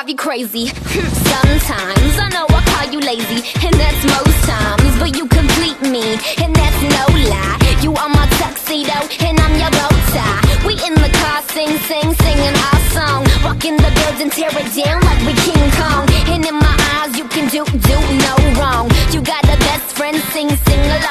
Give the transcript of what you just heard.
drive you crazy. Sometimes I know I call you lazy, and that's most times, but you complete me, and that's no lie. You are my tuxedo, and I'm your bow tie. We in the car, singing our song, rocking the building, tear it down like we King Kong. And in my eyes, you can do no wrong. You got a best friend, sing along.